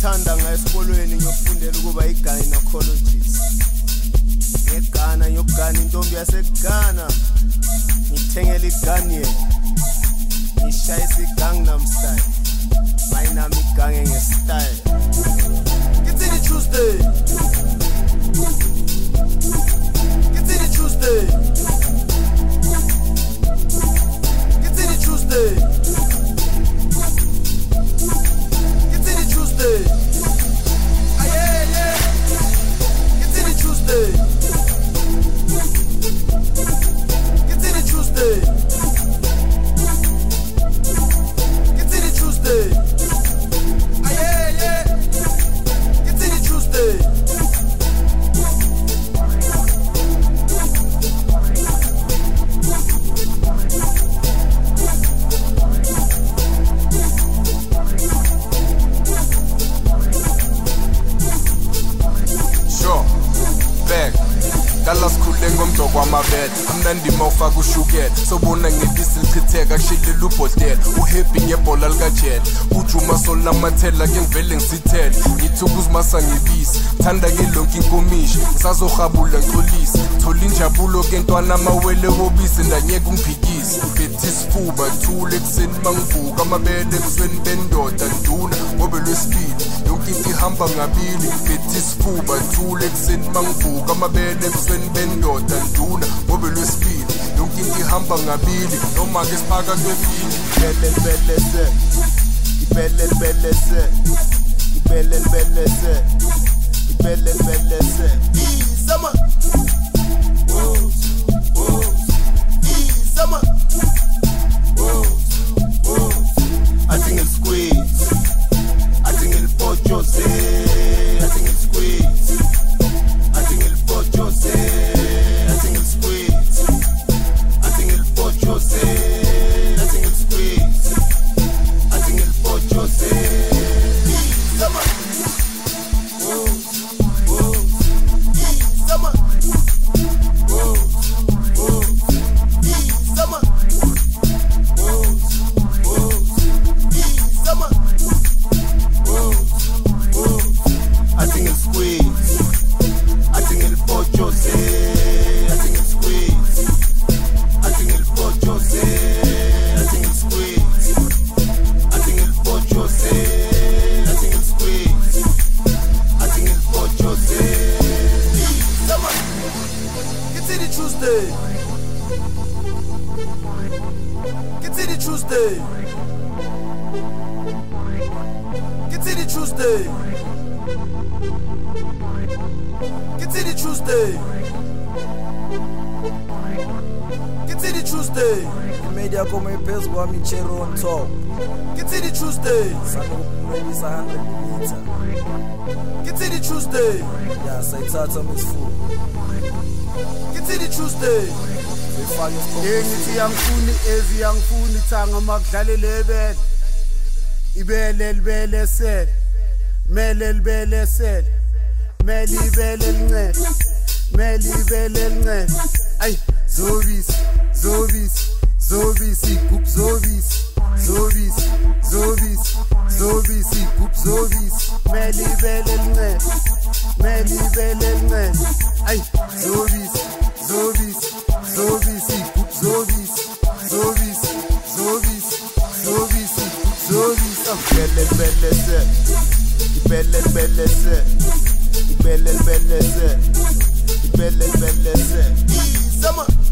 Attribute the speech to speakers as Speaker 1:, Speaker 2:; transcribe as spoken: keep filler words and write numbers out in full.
Speaker 1: ngithanda ngayesikolweni ngiyofundela ukuba i-gynecologist. Ngegana ngiyogana intombi yaseGhana. Ngithengela iganye. Ngishayisa iGangnam Style. Bayinami igange nge-style. Ngitsini Tuesday. Ngitsini Tuesday. Ngitsini Tuesday. Ngitsini Tuesday. Ayeye. Ngitsini Tuesday. Ngitsini Tuesday. Ngitsini Tuesday. Ayeye. Ngitsini Tuesday.
Speaker 2: Sure, back. Dala sikhule ngomdoko wamabele amnandi mawufaka ushukela sobona ngebisi lichitheka kushilila ubhotela uhappy ngebhola likajele ujuma solamathela ke ngivele ngisithele ngithuka uzimasa ngebisi thanda ke lonke inkomishi ngisazohabula ngcolisa thola injabulo ke ntwana amawele wobisi ndanyeka ungiphikisi phethi isifuba thule ekseni mangivuka amabele ebusweni bendoda nduna ngobe lwesibili yonke into ihamba ngabili phethi isifuba thule ekseni mangivuka amabele ebusweni bendoda nduna ngobe lwesibili yonke into ihamba ngabili noma ke siphaka kwevini
Speaker 1: Ibele ibele se. Ibele ibele se. Ibele ibele se. Ibele ibele se. Izama. Woos, woos. Izama. Woos, woos. I think it's squeeze. I think it's pocho se. I think it's squeeze. I think it's pocho se. I think it's squeeze. I think it's pocho se. I think it's squeeze. I think it's pocho se. Izama. Woos, woos. Izama. Woos, woos. Izama. Woos, woos. Izama. Woos, woos. I think it's squeeze. I think it's pocho se. I think it's squeeze. I think it's pocho se. I think it's squeeze. I think it's pocho se. I think it's squeeze. I think it's pocho se. Come on. Get to the Tuesday. Get to the Tuesday. Get to the Tuesday. Get to the Tuesday. Get to the Tuesday.
Speaker 3: Media come phezu kwami chero on top.
Speaker 1: Get to the Tuesday.
Speaker 3: Sanokulungisa one hundred meter.
Speaker 1: Get to the Tuesday.
Speaker 3: Yeah, sayithatha misifu.
Speaker 1: Get to the Tuesday.
Speaker 3: Ngifake
Speaker 1: Yengithi yangifuni ezi yangifuni thanga makudlale lebele. Ibele libele sel. Mele libele sel. Mele ibele lincele. Mele ibele lincele. Ay, zobisi, zobisi, zobisi, gup zobisi. Zobisi, zobisi, zobisi, gup zobisi. Mele ibele lincele. Mele ibele lincele. Ay, zobisi, zobisi, zobisi, gup zobisi. Zobisi, zobisi, zobisi, zobisi. Ibele libele se. Ibele libele se. Ibele libele se. Ibele libele se. Izama.